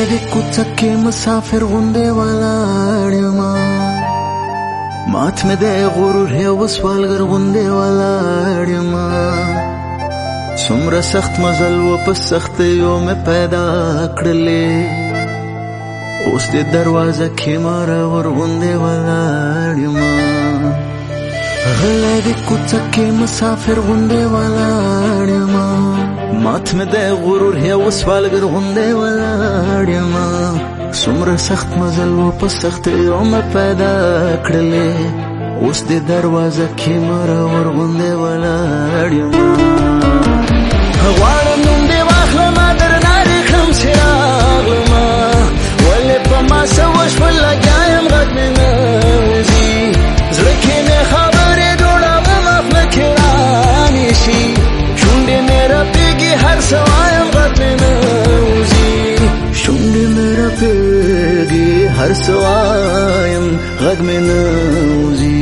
د کوڅه کې مسافر غوندې ولاړ یمه مات مې د غرور یو سوالګر غوندې ولاړ یمه څومره سخت مزل و په سختیو مې پیدا کړلې اوس د دروازه کې مرور غوندې ولاړ یمه غلی د کوڅه کې مسافر غوندې ولاړ یمه مات مې د غرور یو سوالګر غوندې ولاړ یمه څومره سخت مزل و په سختیو مې پیدا کړلې اوس د دروازه کې مرور غوندې ولاړ یمه غواړم نوم دې واخلمه درنه ریښم چې راغلمه ولې په ما څه وشول لګیا یم غږ مې نه وځي زړه کې مې خبرې جوړوم خوله کې رانیسي شونډې مې رپېږي هر څه وایم غږ مې نه وځي شونډې مې رپېږي هر څه وایم غږ مې نه وځي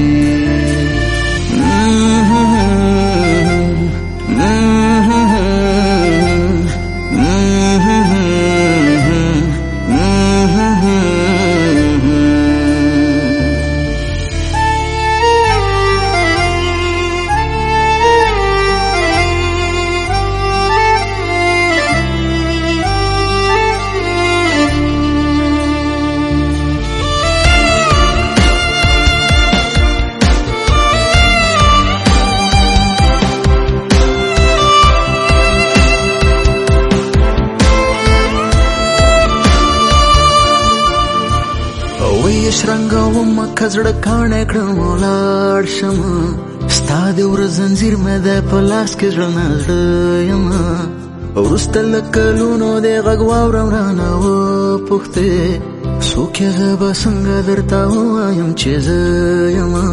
شرنګومه که زړه کاڼی کړم ولاړ شمه ستا د وره زنځیر مې دی په لاس کې زړه نه زړه یمه وروسته له کلونو دې غږ واورم رانه وپوښتې څوک یې زه به څنګه درته ووایم چې زه یمه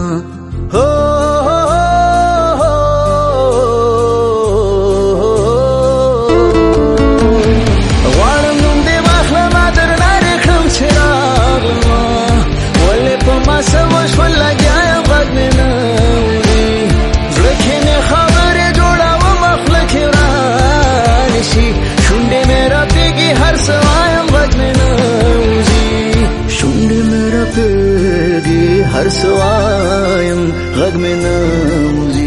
غواړم نوم دې واخلمه درنه ریښم چې راغلمه څه وشول لګیا یم غږ مې نه وځي زړه کې مې خبرې جوړوم خوله کې رانیسي شونډې مې رپېږي هر څه وایم غږ مې نه وځي شونډې مې رپېږي هر څه وایم غږ مې نه وځي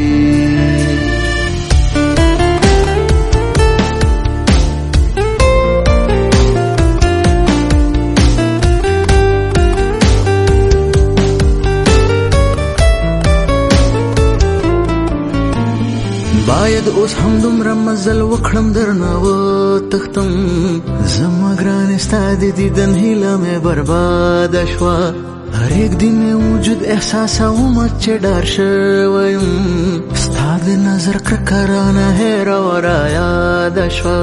باید اوس هم دومره مزل وکړم درنه وتښتم زما ګرانې ستا د دیدن هیله مې برباده شوه هرېږدي مې وجود احساسومه چې ډار شوی یم ستا د نظر کرکه رانه هېره و رایاده شوه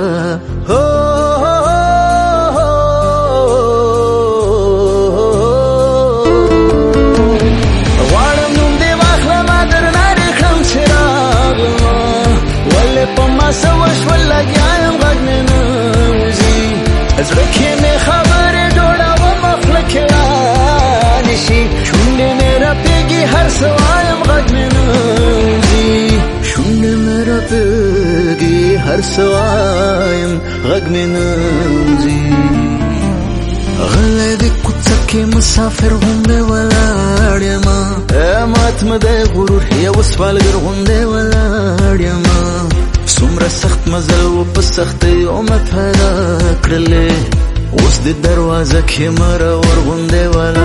په ما څه وشول لګیا یم غږ مې نه وځي زړه کې مې خبرې جوړوم خوله کې رانیسي شونډې مې رپېږي هر څه وایم غږ مې نه وځي شونډې مې رپېږي هر څه وایم غږ مې نه وځي غلی د کوڅه کې مسافر غوندې ولاړ یمه مات مې دی غرور یو سوالګر غوندې ولاړ یمه څومره سخت مزل و په سختیو مې پیدا کړلې اوس د دروازه کې مرور غوندې ولاړ